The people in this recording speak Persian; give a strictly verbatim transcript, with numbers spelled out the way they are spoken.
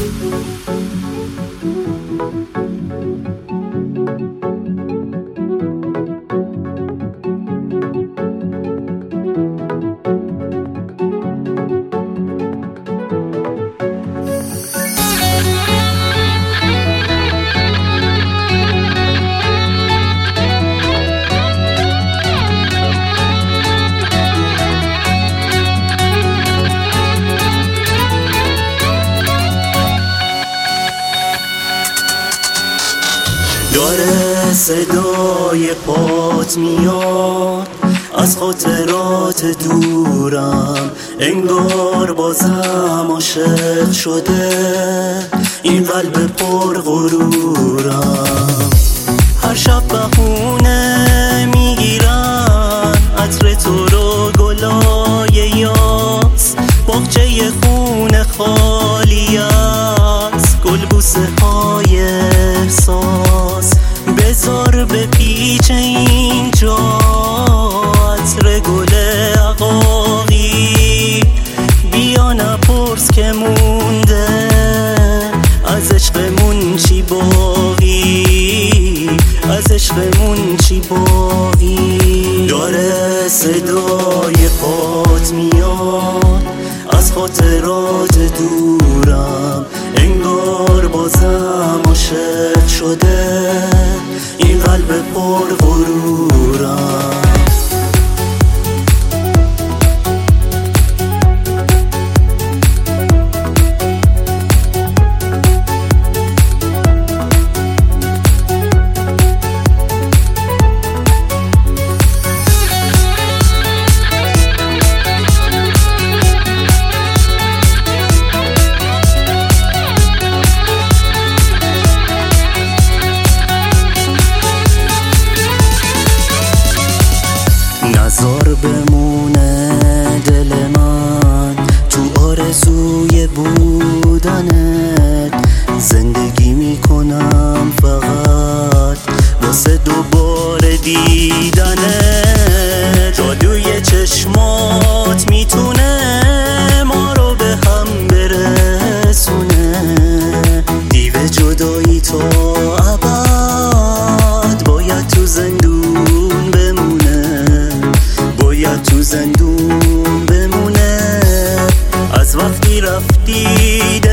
داره صدای پات میاد از خاطرات دورم، انگار بازم عاشق شده این قلب پر غرورم. هر شب بهونه میگیرن عطر تو رو گلای یاس، باغچه خونه خالی است گلبوسه های احساس. بذار به پیچ اینجا عطر گل عقاقی، بیا نپرس که مونده از عشقمون چی باقی، از عشقمون چی باقی. داره صدای پات میاد از خاطرات دورم، انگار بازم عاشق شده این قلب پر غرورم. نزار بمونه دل من تو آرزوی بودنت، زندگی میکنم فقط واسه دوباره دیدنت. جادوی چشمات میتونه ما رو به هم برسونه، دیو جدایی تا ابد باید تو زندون بمونه، باید تو زندون بمونه. از وقتی رفتی